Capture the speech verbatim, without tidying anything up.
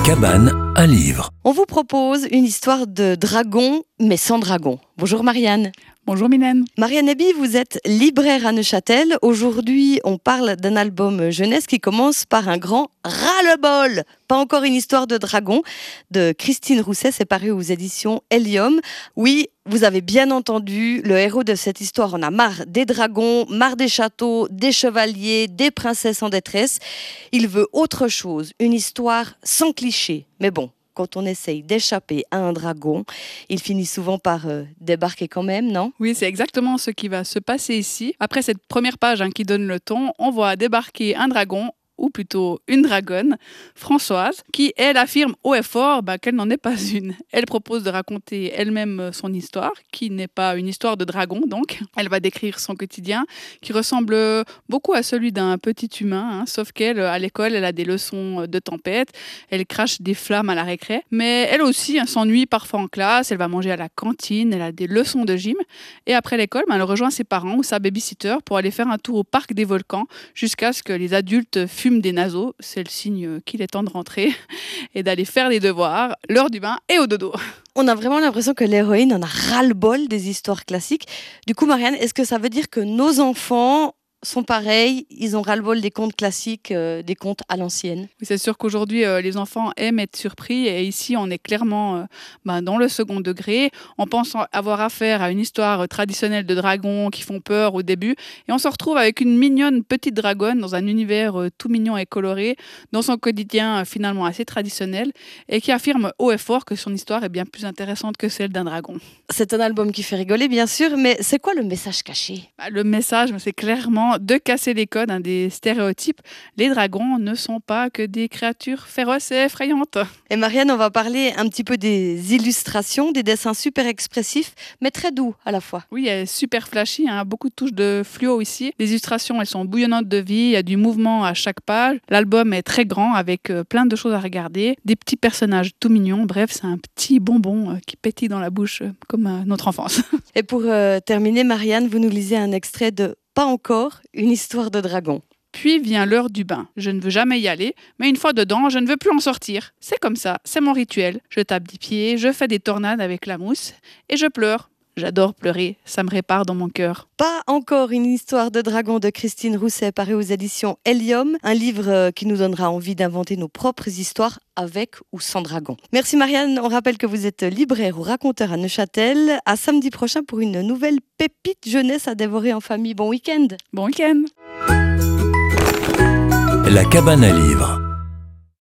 cabane à livres. On vous propose une histoire de dragon, mais sans dragon. Bonjour Marianne. Bonjour Mylène. Marianne Eby, vous êtes libraire à Neuchâtel. Aujourd'hui, on parle d'un album jeunesse qui commence par un grand ras-le-bol. Pas encore une histoire de dragon, de Christine Rousset, c'est paru aux éditions Helium. Oui, vous avez bien entendu, le héros de cette histoire en a marre des dragons, marre des châteaux, des chevaliers, des princesses en détresse. Il veut autre chose, une histoire sans clichés. Mais bon, quand on essaye d'échapper à un dragon, il finit souvent par euh, débarquer quand même, non ? Oui, c'est exactement ce qui va se passer ici. Après cette première page hein, qui donne le ton, on voit débarquer un dragon, ou plutôt une dragonne, Françoise, qui, elle, affirme haut et fort bah, qu'elle n'en est pas une. Elle propose de raconter elle-même son histoire, qui n'est pas une histoire de dragon, donc. Elle va décrire son quotidien, qui ressemble beaucoup à celui d'un petit humain, hein, sauf qu'elle, à l'école, elle a des leçons de tempête, elle crache des flammes à la récré, mais elle aussi hein, s'ennuie parfois en classe, elle va manger à la cantine, elle a des leçons de gym, et après l'école, bah, elle rejoint ses parents ou sa babysitter pour aller faire un tour au parc des volcans, jusqu'à ce que les adultes fument des naseaux, c'est le signe qu'il est temps de rentrer et d'aller faire les devoirs, l'heure du bain et au dodo. On a vraiment l'impression que l'héroïne en a ras-le-bol des histoires classiques. Du coup, Marianne, est-ce que ça veut dire que nos enfants sont pareils, ils ont ras-le-bol des contes classiques, euh, des contes à l'ancienne? Oui, c'est sûr qu'aujourd'hui, euh, les enfants aiment être surpris et ici, on est clairement euh, ben, dans le second degré. On pense avoir affaire à une histoire traditionnelle de dragons qui font peur au début et on se retrouve avec une mignonne petite dragonne dans un univers euh, tout mignon et coloré, dans son quotidien euh, finalement assez traditionnel et qui affirme haut et fort que son histoire est bien plus intéressante que celle d'un dragon. C'est un album qui fait rigoler, bien sûr, mais c'est quoi le message caché? Bah, le message, c'est clairement de casser les codes, hein, des stéréotypes. Les dragons ne sont pas que des créatures féroces et effrayantes. Et Marianne, on va parler un petit peu des illustrations, des dessins super expressifs, mais très doux à la fois. Oui, elle est super flashy, hein, beaucoup de touches de fluo ici. Les illustrations, elles sont bouillonnantes de vie, il y a du mouvement à chaque page. L'album est très grand avec euh, plein de choses à regarder, des petits personnages tout mignons. Bref, c'est un petit bonbon euh, qui pétille dans la bouche euh, comme euh, notre enfance. Et pour euh, terminer, Marianne, vous nous lisez un extrait de Pas encore, une histoire de dragon. Puis vient l'heure du bain. Je ne veux jamais y aller, mais une fois dedans, je ne veux plus en sortir. C'est comme ça, c'est mon rituel. Je tape des pieds, je fais des tornades avec la mousse et je pleure. J'adore pleurer, ça me répare dans mon cœur. Pas encore, une histoire de dragon de Christine Rousset, paru aux éditions Helium, un livre qui nous donnera envie d'inventer nos propres histoires avec ou sans dragon. Merci Marianne, on rappelle que vous êtes libraire ou raconteur à Neuchâtel. À samedi prochain pour une nouvelle pépite jeunesse à dévorer en famille. Bon week-end. Bon week-end. La cabane à livres.